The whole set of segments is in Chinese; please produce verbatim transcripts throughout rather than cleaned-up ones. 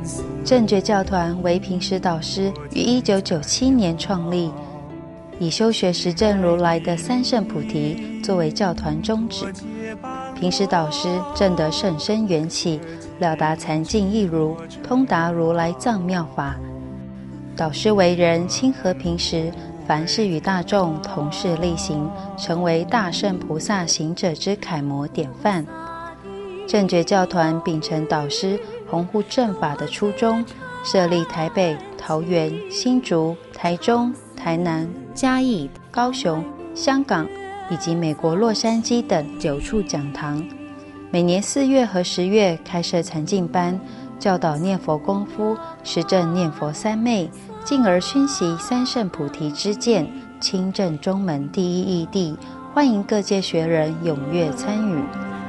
正觉教团为平时导师于一九九七年创立，以修学实证如来的三圣菩提作为教团宗旨。平时导师证得甚深缘起，了达禅境一如，通达如来藏妙法。导师为人亲和平时，凡事与大众同事力行，成为大圣菩萨行者之楷模典范。正觉教团秉承导师弘护正法的初衷，设立台北、桃园、新竹、台中、台南、嘉义、高雄、香港以及美国洛杉矶等九处讲堂。每年四月和十月开设禅净班，教导念佛功夫，实证念佛三昧，进而熏习三圣菩提之见，亲证中门第一义谛。欢迎各界学人踊跃参与。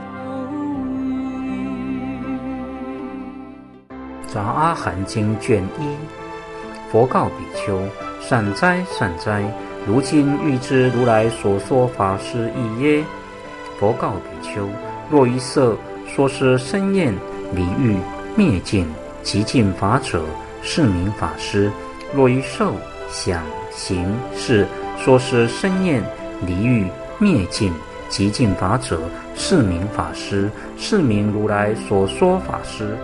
杂阿含经卷一，佛告比丘：善哉善哉，如今欲知如来所说法是义耶？佛告比丘：若于色说是生厌离欲灭尽极尽法者，是名法师；若于受想行识说是生厌离欲灭尽极尽法者，是名法师，是名如来所说法师。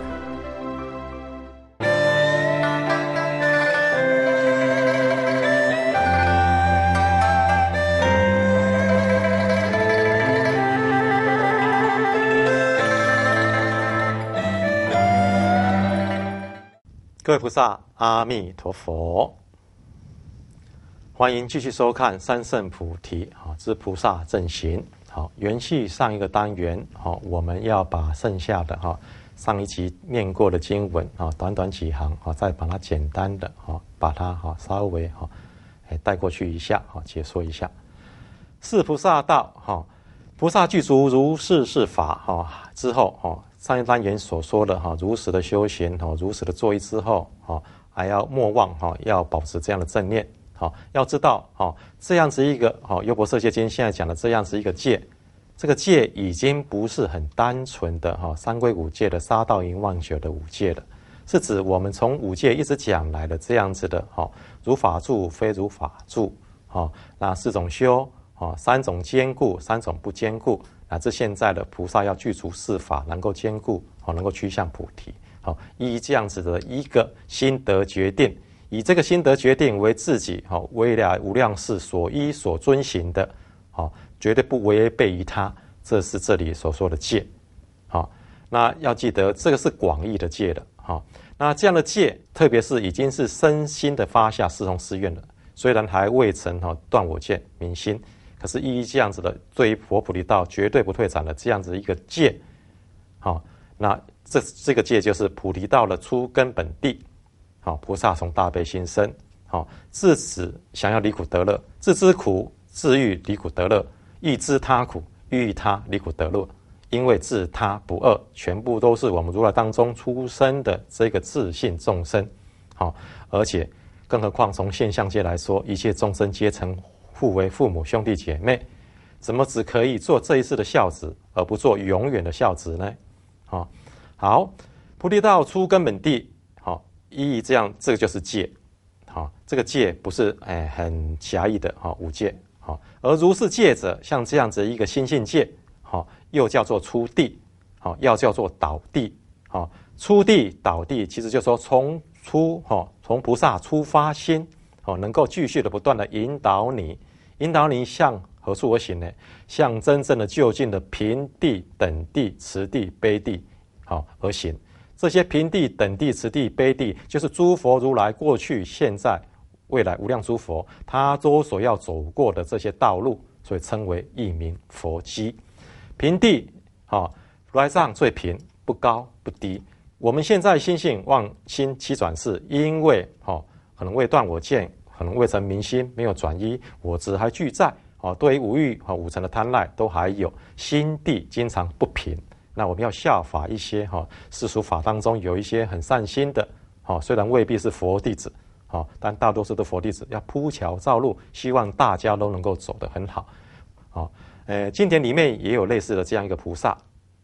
各位菩萨，阿弥陀佛！欢迎继续收看三圣菩提好之菩萨正行。好，延续上一个单元，好，我们要把剩下的哈上一集念过的经文啊，短短几行啊，再把它简单的哈把它哈稍微哈哎带过去一下，好解说一下。是菩萨道哈，菩萨具足如是是法哈之后哈。上一单元所说的哈，如实的修行，哈，如实的作意之后，哈，还要莫忘哈，要保持这样的正念，哈，要知道哈，这样子一个哈，优婆塞戒经现在讲的这样子一个戒，这个戒已经不是很单纯的哈三归五戒的杀盗淫妄酒的五戒了，是指我们从五戒一直讲来的这样子的哈，如法住非如法住，哈，那四种修，哈，三种兼顾，三种不兼顾。乃至现在的菩萨要具足四法，能够兼顾，好，能够趋向菩提，好，依这样子的一个心得决定，以这个心得决定为自己，好，未来无量世所依所遵行的，好，绝对不违背于他，这是这里所说的戒，好，那要记得这个是广义的戒的，好，那这样的戒，特别是已经是身心的发下四弘誓愿了，虽然还未曾哈断我见明心。可是依这样子的，对于佛菩提道绝对不退转的这样子一个戒，好，那这这个戒就是菩提道的出根本地，好，菩萨从大悲心生，好，自此想要离苦得乐，自知苦，自欲离苦得乐，欲知他苦，欲他离苦得乐，因为自他不二，全部都是我们如来当中出生的这个自性众生，好，而且更何况从现象界来说，一切众生皆成互为父母兄弟姐妹，怎么只可以做这一世的孝子，而不做永远的孝子呢？好，好，菩提道出根本地，好，意义这样，这个就是戒，好，这个戒不是哎很狭义的哈五戒，好，而如是戒者，像这样子一个心性戒，好，又叫做出地，好，要叫做导地，好，出地导地，其实就是说从出哈从菩萨出发心，好，能够继续的不断的引导你。引导你向何处而行呢？向真正的就近的平地、等地、持地、悲地，好而行。这些平地、等地、持地、悲地，就是诸佛如来过去、现在、未来无量诸佛，他都所要走过的这些道路，所以称为一名佛基。平地，好，如来藏最平，不高不低。我们现在心性妄心七转世，因为好可能未断我见。可能未成明心，没有转依，我执还俱在，哦，对于五欲和五尘的贪赖都还有，心地经常不平。那我们要效法一些哈世俗法当中有一些很善心的，哦，虽然未必是佛弟子，哦，但大多数的佛弟子要铺桥造路，希望大家都能够走得很好，哦，呃，经典里面也有类似的这样一个菩萨，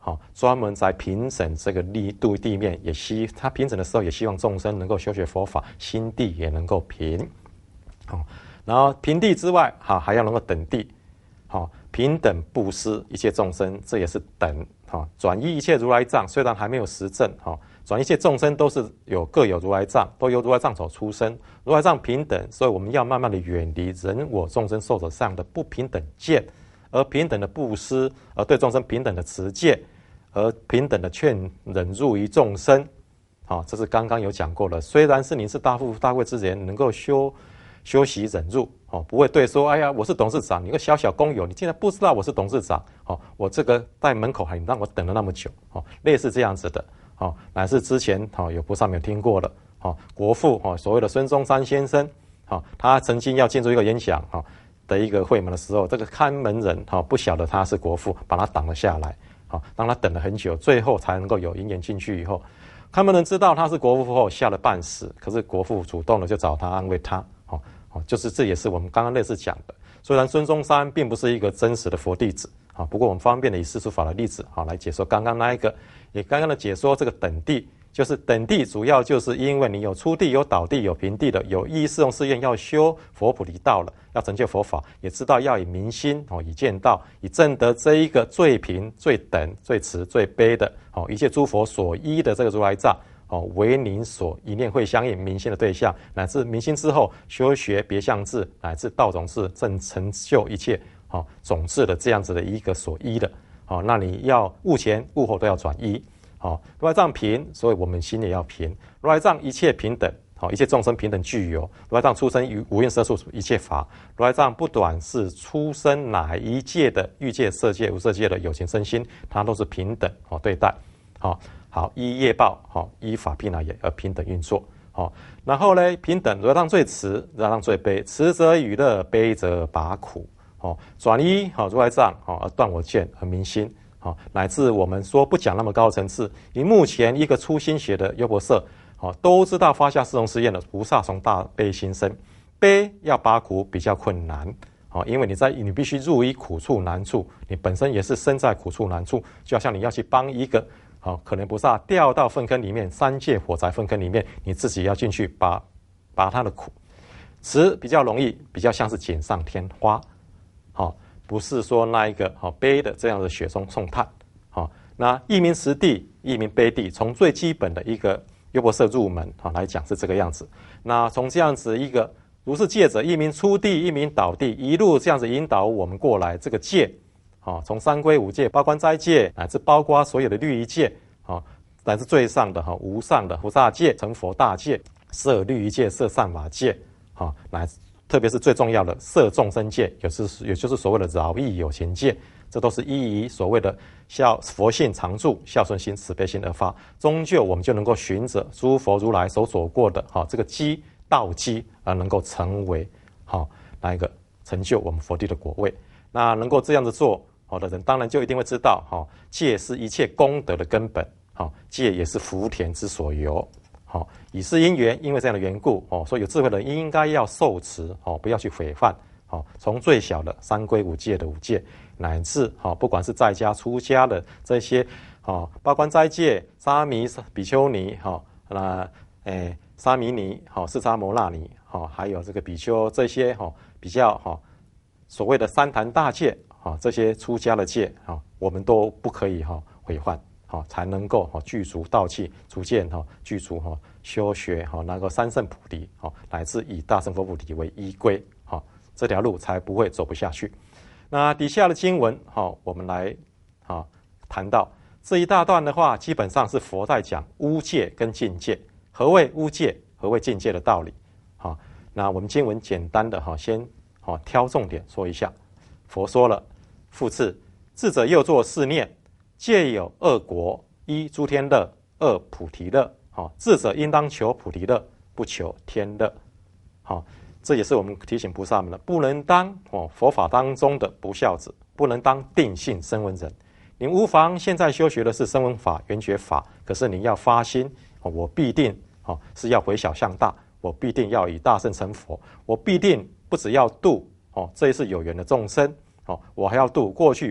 好，专门在评审这个力度地面，也希他评审的时候也希望众生能够修学佛法，心地也能够平。好，然后平地之外，好还要能够等地。好，平等布施一切众生，这也是等。好，转依一切如来藏，虽然还没有实证，好，转一切众生都是有各有如来藏，都由如来藏所出生，如来藏平等，所以我们要慢慢的远离人我众生寿者上的不平等见，而平等的布施，而对众生平等的持戒，而平等的劝忍辱于众生。好，这是刚刚有讲过了。虽然是您是大富大贵之人，能够修修习忍辱，哦，不会对说，哎呀，我是董事长，你个小小工友，你竟然不知道我是董事长，哦，我这个在门口还让我等了那么久，哦，类似这样子的，哦，乃是之前哦有菩萨没有听过了，哦，国父哦所谓的孙中山先生，哦，他曾经要进入一个演讲，哦的一个会门的时候，这个看门人哦不晓得他是国父，把他挡了下来，哦，让他等了很久，最后才能够有因缘进去以后，看门人知道他是国父后吓了半死，可是国父主动的就找他安慰他。就是这也是我们刚刚类似讲的，虽然孙中山并不是一个真实的佛弟子啊，不过我们方便的以世俗法的例子啊来解说刚刚那一个，也刚刚的解说这个等地，就是等地主要就是因为你有初地、有倒地、有平地的，有意适用誓愿要修佛菩提道了，要成就佛法，也知道要以明心哦，以见道，以证得这一个最平、最等、最慈、最悲的哦，一切诸佛所依的这个如来藏。哦，为您所一念会相应明心的对象，乃至明心之后修学别相智，乃至道种智，正成就一切哦种智的这样子的一个所依的。哦，那你要悟前悟后都要转依。哦，如来藏平，所以我们心也要平。如来藏一切平等，好、哦，一切众生平等具有。如来藏出生于无蕴色处一切法。如来藏不短是出生哪一界的欲界、色界、无色界的有情身心，它都是平等哦对待。好、哦。好，依业报，好，依法毗那耶而平等运作，好，然后呢，平等如来藏最慈，如来藏最悲，慈则娱乐，悲则拔苦，好，转依好如来藏，好而断我见而明心，好，乃至我们说不讲那么高层次，以目前一个初心学的优婆塞，好，都知道发下四弘誓愿的菩萨从大悲心生，悲要拔苦比较困难。好，因为你在你必须入于苦处难处，你本身也是身在苦处难处，就好像你要去帮一个。好，可能菩萨掉到粪坑里面，三界火灾粪坑里面，你自己要进去拔拔他的苦。慈比较容易，比较像是锦上添花。好，不是说那一个好悲的这样的雪中送炭。好，那一名慈地，一名悲地，从最基本的一个优婆塞入门好来讲是这个样子。那从这样子一个如是戒者，一名出地，一名倒地，一路这样子引导我们过来，这个戒。好，从三归五戒、八关斋戒，乃至包括所有的律仪戒，好，乃至最上的哈无上的菩萨戒、成佛大戒、摄律仪戒、摄善法戒，好，乃特别是最重要的摄众生戒，也是也就是所谓的饶益有情戒，这都是依于所谓的孝佛性常住、孝顺心、慈悲心而发，终究我们就能够循着诸佛如来所走过的哈这个基道基而能够成为好那一个成就我们佛地的果位。那能够这样子做。好的人当然就一定会知道，哈，戒是一切功德的根本，好，戒也是福田之所由，好，以是因缘，因为这样的缘故，哦，所以有智慧的人应该要受持，哦，不要去毁犯，好，从最小的三归五戒的五戒，乃至好，不管是在家出家的这些，好，八关斋戒、沙弥、比丘尼，哈，那诶沙弥尼，好，释迦牟那尼，好，还有这个比丘这些，哈，比较哈所谓的三坛大戒。啊，这些出家的戒啊，我们都不可以哈毁犯，好才能够哈具足道气，逐渐哈具足哈修学哈那个三圣菩提，好乃至以大乘佛菩提为依归，好这条路才不会走不下去。那底下的经文哈，我们来啊谈到这一大段的话，基本上是佛在讲污戒跟净戒，何谓污戒，何谓净戒的道理。好，那我们经文简单的哈先好挑重点说一下。佛说了。复次，智者又作是念：戒有二果，一诸天乐，二菩提乐。好，智者应当求菩提乐，不求天乐。好，这也是我们提醒菩萨们的，不能当哦佛法当中的不孝子，不能当定性声闻人。你无妨现在修学的是声闻法、缘觉法，可是你要发心，哦、我必定哦是要回小向大，我必定要以大乘成佛，我必定不只要度哦这一次有缘的众生。哦，我还要度过去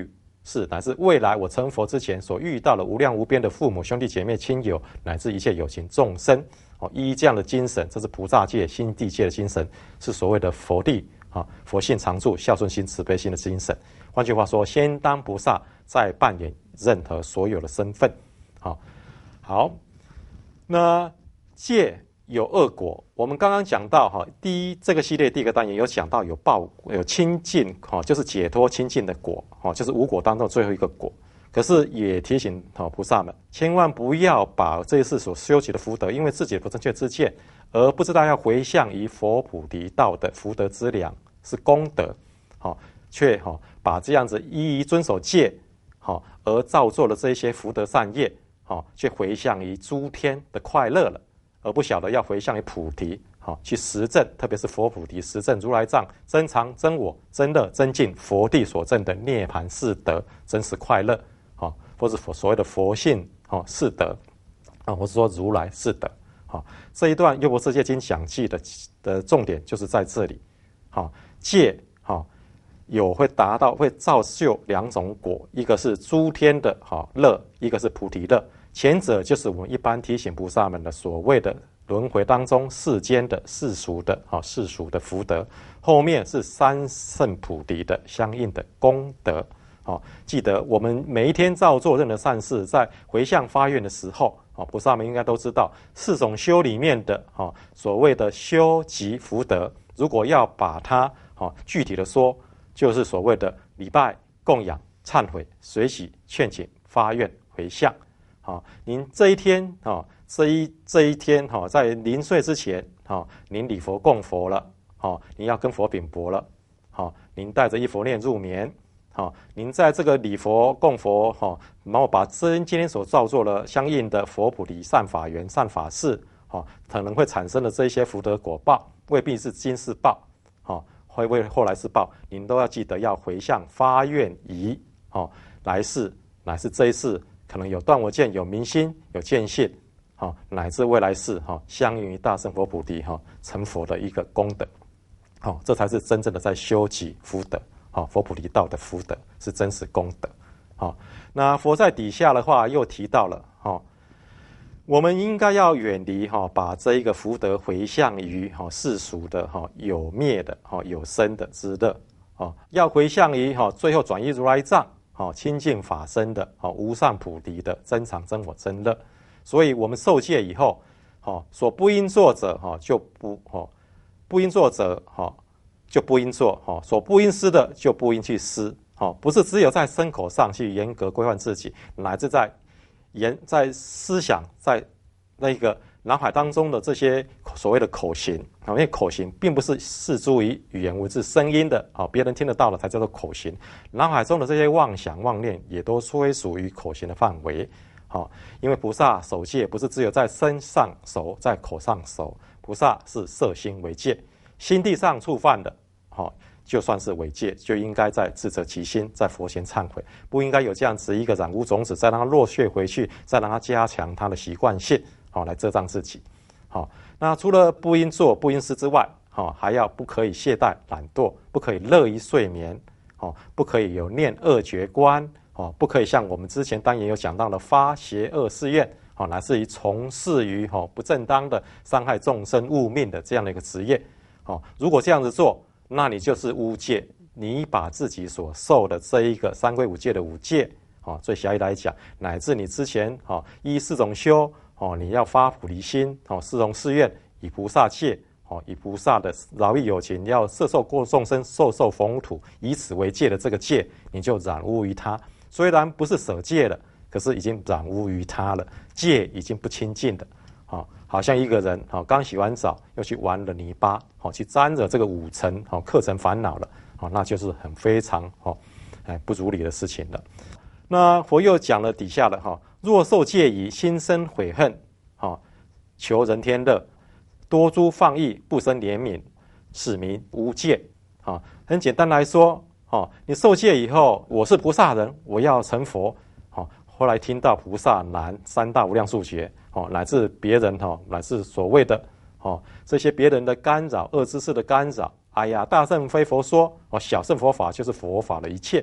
是乃至未来我成佛之前所遇到的无量无边的父母、兄弟姐妹、亲友，乃至一切有情众生，哦，依这样的精神，这是菩萨界、心地界的精神，是所谓的佛地啊，佛性常住、孝顺心、慈悲心的精神。换句话说，先当菩萨，再扮演任何所有的身份。好，好，那戒有二果，我们刚刚讲到哈，第一这个系列第一个单元有讲到有报有清净哈，就是解脱清净的果哈，就是五果当中最后一个果。可是也提醒哈菩萨们，千万不要把这一次所修习的福德，因为自己的不正确知见，而不知道要回向于佛菩提道的福德之粮是功德，好，却哈把这样子一一遵守戒，好而造作了这一些福德善业，好却回向于诸天的快乐了。而不晓得要回向于菩提，好去实证，特别是佛菩提实证如来藏真常真我真乐真净佛地所证的涅槃四德真实快乐，好或是所谓的佛性好四德啊，或是说如来四德，好这一段《优婆塞戒经》讲记的的重点就是在这里，好戒好有会达到会造就两种果，一个是诸天的好乐，一个是菩提乐。前者就是我们一般提醒菩萨们的所谓的轮回当中世间的世俗的好世俗的福德，后面是三圣菩提的相应的功德。好，记得我们每一天照做任何善事，在回向发愿的时候，菩萨们应该都知道四种修里面的所谓的修集福德，如果要把它具体的说，就是所谓的礼拜、供养、忏悔、随喜、劝请、发愿、回向。好，您这一天啊，这一这一天哈，在临睡之前，哈，您礼佛供佛了，好，您要跟佛禀薄了，好，您带着一佛念入眠，好，您在这个礼佛供佛哈，然后把今天所造作的相应的佛菩提善法缘、善法事，好，可能会产生的这一些福德果报，未必是今世报，好，会为后来世报，您都要记得要回向发愿仪，好，来世乃是这一世。可能有断我见，有明心，有见性，好，乃至未来世哈，相应于大圣佛菩提哈，成佛的一个功德，好，这才是真正的在修集福德，好，佛菩提道的福德是真实功德，好，那佛在底下的话又提到了，哈，我们应该要远离哈，把这一个福德回向于哈世俗的哈有灭的哈有生的之乐，啊，要回向于哈最后转依如来藏。好，清净法身的，好无上菩提的真常真我真乐，所以我们受戒以后，好所不应做者，哈就不，哈不应做者，哈就不应做，哈所不应施的就不应去施，好不是只有在身口上去严格规范自己，乃至在言在思想在那个脑海当中的这些所谓的口型，因为口型并不是视诸于语言文字声音的，别人听得到的才叫做口型。脑海中的这些妄想妄念也都归属于口型的范围。因为菩萨守戒不是只有在身上守，在口上守，菩萨是摄心为戒，心地上触犯的，就算是违戒，就应该在自责其心，在佛前忏悔，不应该有这样子一个染污种子，再让它落血回去，再让它加强它的习惯性。好，来遮障自己。好，那除了不应做、不应施之外，好，还要不可以懈怠、懒惰，不可以乐于睡眠，好，不可以有念恶觉观，好，不可以像我们之前当然有讲到的发邪恶誓愿，好，乃至于从事于好不正当的伤害众生、误命的这样的一个职业。好，如果这样子做，那你就是污戒，你把自己所受的这一个三归五戒的五戒，好，最狭义来讲，乃至你之前好依四种修。哦，你要发菩提心，哦，四弘誓愿，以菩萨戒，哦，以菩萨的饶益有情，要摄受过众生，受受逢土，以此为戒的这个戒，你就染污于他。虽然不是舍戒了，可是已经染污于他了，戒已经不清净了。哦，好像一个人，哦，刚洗完澡，又去玩了泥巴，哦，去沾着这个五尘，哦，课程烦恼了，哦，那就是很非常，哦，哎，不如理的事情了。那佛又讲了底下的哈，若受戒仪，心生悔恨，哈，求人天乐，多诸放逸，不生怜悯，是名无戒。啊，很简单来说，哈，你受戒以后，我是菩萨人，我要成佛，好，后来听到菩萨难三大无量数劫，哦，乃至别人哈，乃至所谓的哦这些别人的干扰、恶知识的干扰，哎呀，大圣非佛说，哦，小乘佛法就是佛法的一切。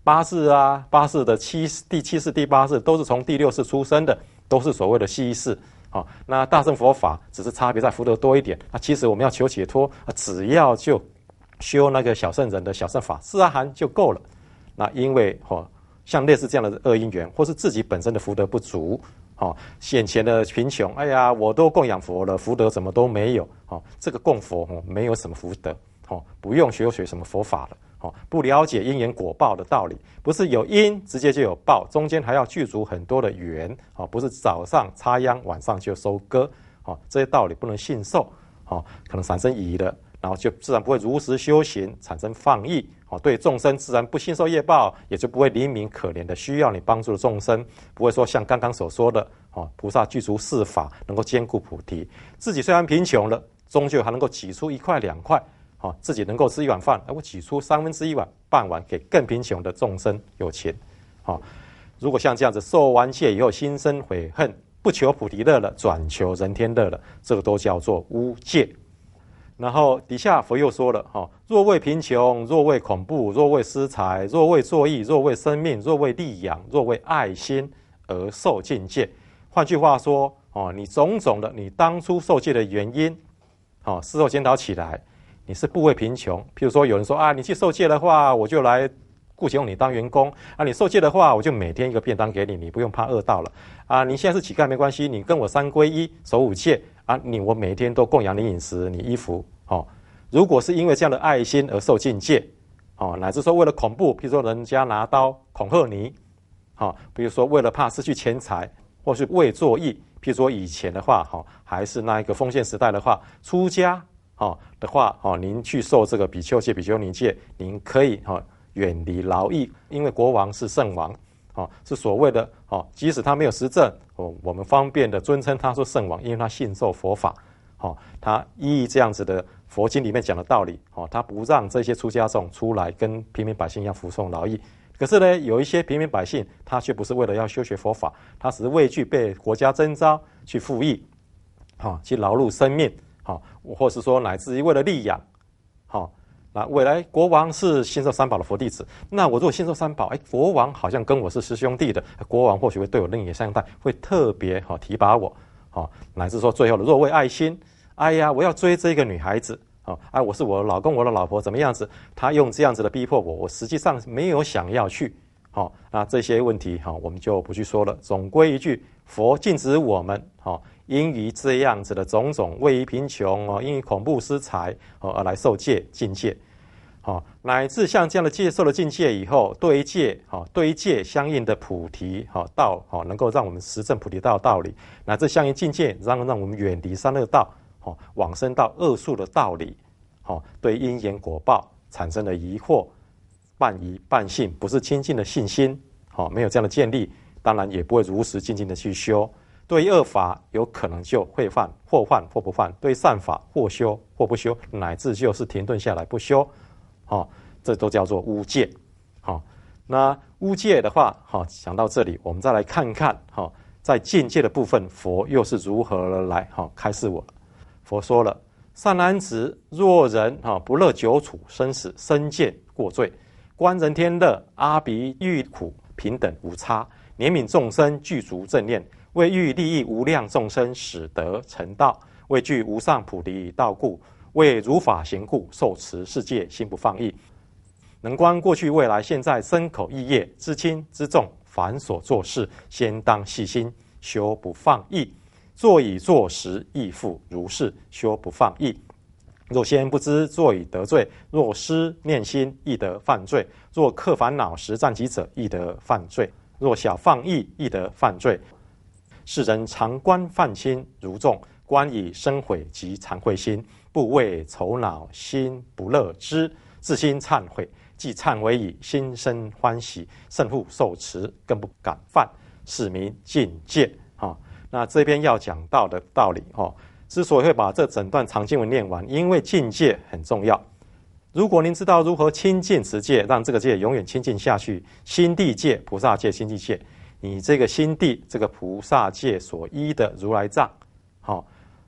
八世啊，八世的七第七世、第八世都是从第六世出生的，都是所谓的西世。好、哦，那大乘佛法只是差别在福德多一点。那其实我们要求解脱，只要就修那个小圣人的小乘法，四阿含就够了。那因为哦，像类似这样的恶因缘，或是自己本身的福德不足，哦，眼前的贫穷，哎呀，我都供养佛了，福德怎么都没有？哦，这个供佛哦，没有什么福德，哦，不用学学什么佛法了。哦，不了解因缘果报的道理，不是有因直接就有报，中间还要具足很多的缘。哦，不是早上插秧，晚上就收割。哦，这些道理不能信受。哦，可能产生疑了，然后就自然不会如实修行，产生放逸。哦，对众生自然不信受业报，也就不会怜悯可怜的需要你帮助的众生，不会说像刚刚所说的，哦，菩萨具足四法，能够兼顾菩提。自己虽然贫穷了，终究还能够挤出一块两块。哦，自己能够吃一碗饭，我挤出三分之一碗、半碗给更贫穷的众生有钱。哦，如果像这样子受完戒以后心生悔恨，不求菩提乐了，转求人天乐了，这个都叫做污戒。然后底下佛又说了，哦，若为贫穷，若为恐怖，若为私财，若为作义，若为生命，若为利养，若为爱心而受禁戒。换句话说，哦，你种种的你当初受戒的原因，哦，事后检讨起来。你是不为贫穷，譬如说有人说啊，你去受戒的话，我就来雇请你当员工啊；你受戒的话，我就每天一个便当给你，你不用怕饿到了啊。你现在是乞丐没关系，你跟我三皈依守五戒啊，你我每天都供养你饮食、你衣服哦。如果是因为这样的爱心而受禁戒哦，乃至说为了恐怖，譬如说人家拿刀恐吓你，好、哦，比如说为了怕失去钱财，或是为作义，譬如说以前的话，哈、哦，还是那一个封建时代的话，出家。哦的话，哦，您去受这个比丘戒、比丘尼戒，您可以哦远离劳役，因为国王是圣王，哦，是所谓的哦，即使他没有实证，哦，我们方便的尊称他说圣王，因为他信受佛法，哦，他依这样子的佛经里面讲的道理，哦，他不让这些出家众出来跟平民百姓一样服从劳役。可是呢，有一些平民百姓，他却不是为了要修学佛法，他只是畏惧被国家征召去服役，哦，去劳碌生命。好，或是说乃至于为了利养，好，那未来国王是信受三宝的佛弟子，那我如果信受三宝，哎，国王好像跟我是师兄弟的，国王或许会对我另眼相待，会特别好提拔我，好，乃至说最后的若为爱心，哎呀，我要追这个女孩子，好，哎，我是我的老公，我的老婆怎么样子，他用这样子的逼迫我，我实际上没有想要去，好，那这些问题好，我们就不去说了，总归一句，佛禁止我们，好。因于这样子的种种，为于贫穷哦，因于恐怖私财哦而来受戒禁戒，好、哦，乃至像这样的戒受了禁戒以后，对于戒好、哦，对于戒相应的菩提好、哦、道好、哦，能够让我们实证菩提道的道理，乃至相应禁戒，让让我们远离三恶道，好、哦，往生到恶术的道理，好、哦，对因缘果报产生了疑惑，半疑半信，不是清净的信心，好、哦，没有这样的建立，当然也不会如实静静的去修。对于恶法有可能就会犯，或犯或不犯；对善法或修或不修，乃至就是停顿下来不修，哦，这都叫做污戒。好、哦，那污戒的话，好、哦，讲到这里，我们再来看看，好、哦，在禁戒的部分，佛又是如何来好、哦、开示我。佛说了：善男子，若人哈、哦、不乐久处生死，身见过罪，观人天乐，阿鼻欲苦，平等无差，怜悯众生，具足正念。为欲利益无量众生，使得成道；为具无上菩提道故，为如法行故，受持世界，心不放逸。能观过去、未来、现在身口意业，知轻知重，凡所做事，先当细心，修不放逸。坐以坐时，亦复如是，修不放逸。若先不知，坐以得罪；若失念心，亦得犯罪；若克烦恼时暂己者，亦得犯罪；若小放逸，亦得犯罪。世人常观犯轻如重，观以生悔及惭愧心，不为愁恼，心不乐之，自心忏悔，既忏悔已，心生欢喜，甚复受持，更不敢犯，是名禁戒。哦，那这边要讲到的道理，哦，之所以会把这整段长经文念完，因为禁戒很重要。如果您知道如何亲近持戒，让这个戒永远亲近下去，心地戒、菩萨戒、心地戒。你这个心地，这个菩萨戒所依的如来藏，好、哦，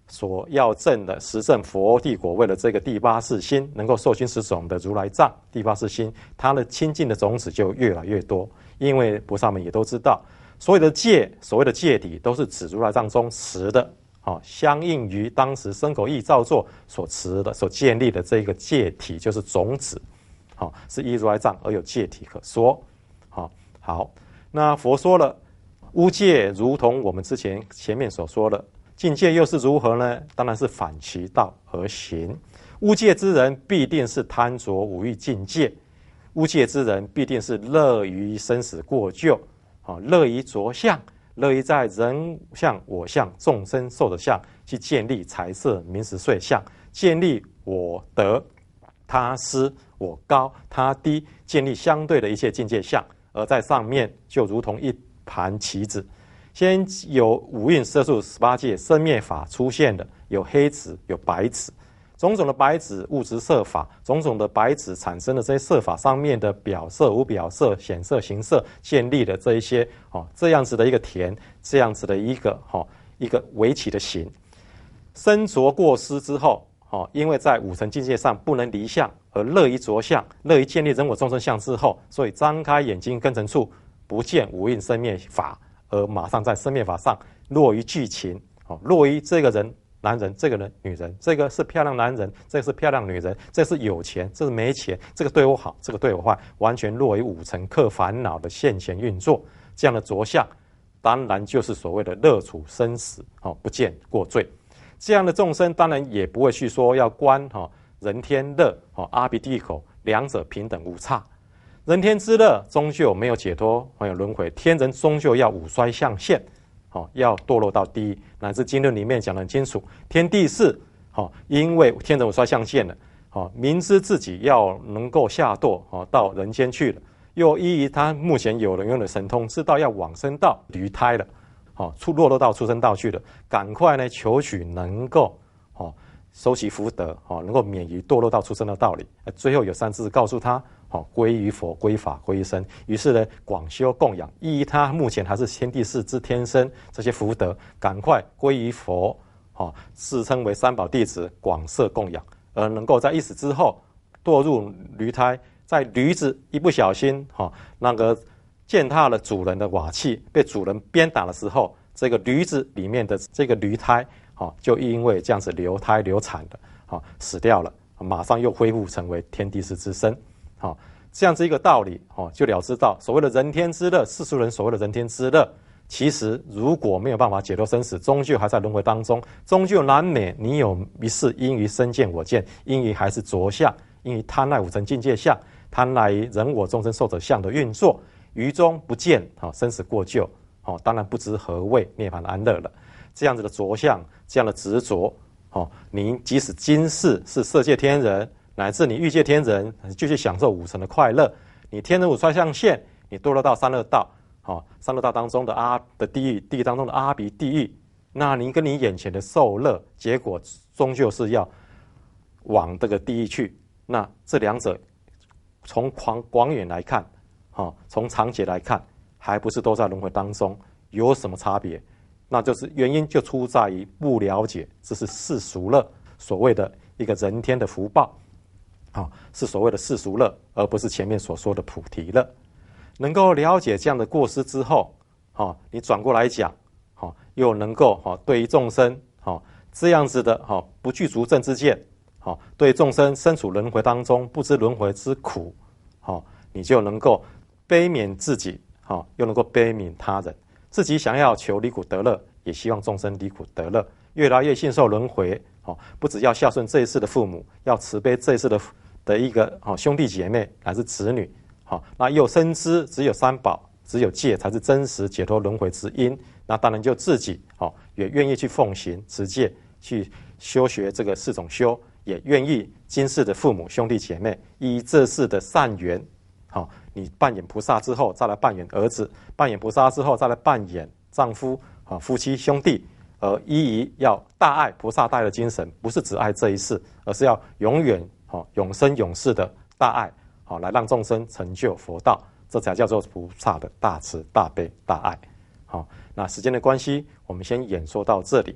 所要证的实证佛帝果位的这个第八世心，能够受熏十种的如来藏，第八世心，它的亲近的种子就越来越多。因为菩萨们也都知道，所有的戒，所谓的戒体，都是指如来藏中持的，哦，相应于当时身口意造作所持的、所建立的这个戒体，就是种子，哦，是依如来藏而有戒体可说。好，好，那佛说了，污戒如同我们之前前面所说的，境界又是如何呢？当然是反其道而行。污戒之人必定是贪着五欲境界，污戒之人必定是乐于生死过旧，啊，乐于着相，乐于在人相、我相、众生受的相去建立财色名食睡相，建立我得、他失、我高、他低，建立相对的一切境界相，而在上面就如同一盘棋子，先有五蕴色数十八界生灭法出现的，有黑子，有白子。种种的白子物质色法，种种的白子产生的这些色法上面的表色、无表色、显色、形色建立的这一些哦，这样子的一个田，这样子的一个哈、哦、一个围棋的形，身着过失之后，哦，因为在五层境界上不能离相，而乐于着相，乐于建立人我众生相之后，所以张开眼睛根尘处，不见五蕴生灭法，而马上在生灭法上落于剧情，哦，落于这个人。男人，这个人女人，这个是漂亮男人，这个是漂亮女人，这是有钱，这是没钱，这个对我好，这个对我坏，完全落于五层克烦恼的现前运作，这样的着相，当然就是所谓的乐处生死，哦，不见过罪。这样的众生当然也不会去说要观哈人天乐，哦阿鼻地口两者平等无差。人天之乐终究没有解脱，没有轮回，天人终究要五衰相现。哦，要堕落到地狱，乃至经论里面讲得很清楚，天地是，哦，因为天人五衰相现了，哦，明知自己要能够下堕，哦，到人间去了，又依于他目前有人用的神通，知道要往生到驴胎了，哦，出落落到畜生道去了，赶快呢求取能够，哦，收其福德，哦，能够免于堕落到畜生的道理。最后有三字告诉他。好，归于佛，归法，归于僧。于是呢，广修供养，依他目前还是天地世之天生这些福德，赶快归于佛，好，自称为三宝弟子，广设供养，而能够在一死之后堕入驴胎，在驴子一不小心，哈，那个践踏了主人的瓦器，被主人鞭打的时候，这个驴子里面的这个驴胎，哈，就因为这样子流胎流产的，哈，死掉了，马上又恢复成为天地世之身。好，这样子一个道理，哦，就了知到所谓的人天之乐，世俗人所谓的人天之乐，其实如果没有办法解脱生死，终究还在轮回当中，终究难免你有一世因于身见我见，因于还是着相，因于贪爱五层境界相，贪爱人我众生受者相的运作，于中不见好生死过旧，好，当然不知何谓涅槃安乐了。这样子的着相，这样的执着，好，你即使今世是色界天人。乃至你欲界天人，继续享受五层的快乐。你天人五衰相现，你堕落到三恶道，哦，三恶道当中的阿的地狱，地狱当中的阿鼻地狱。那你跟你眼前的受乐，结果终究是要往这个地狱去。那这两者从广广远来看，哦，从长节来看，还不是都在轮回当中？有什么差别？那就是原因就出在于不了解，这是世俗乐，所谓的一个人天的福报。哦，是所谓的世俗乐，而不是前面所说的菩提乐。能够了解这样的过失之后，哦，你转过来讲，哦，又能够哦，对于众生，哦，这样子的哦，不具足正之见，哦，对众生身处轮回当中，不知轮回之苦，哦，你就能够悲悯自己，哦，又能够悲悯他人。自己想要求离苦得乐，也希望众生离苦得乐，越来越信受轮回。哦，不只要孝顺这一世的父母，要慈悲这一世的的一个哦兄弟姐妹乃至子女，好、哦，那又深知只有三宝，只有戒才是真实解脱轮回之因。那当然就自己哦也愿意去奉行持戒，去修学这个四种修，也愿意今世的父母兄弟姐妹依这世的善缘，好、哦，你扮演菩萨之后，再来扮演儿子；扮演菩萨之后，再来扮演丈夫啊、哦、夫妻兄弟。而依于要大爱菩萨大爱的精神，不是只爱这一世，而是要永远、哦、永生永世的大爱、哦、来让众生成就佛道，这才叫做菩萨的大慈大悲大爱。好、哦，那时间的关系，我们先演说到这里。好、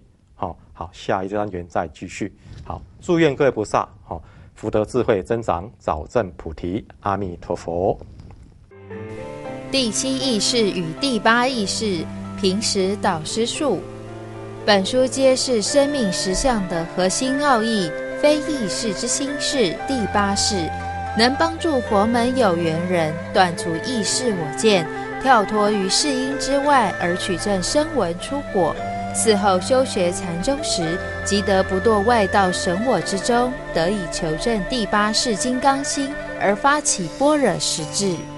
好，好，下一个单元再继续。好，祝愿各位菩萨好福德智慧增长，早证菩提。阿弥陀佛。 第七义事与第八义事，平时导师术。本书揭示生命实相的核心奥义，非意识之心事第八事，能帮助佛门有缘人断除意识我见，跳脱于世因之外而取证声闻出果。此后修学禅宗时，即得不堕外道神我之中，得以求证第八世金刚心，而发起般若实质。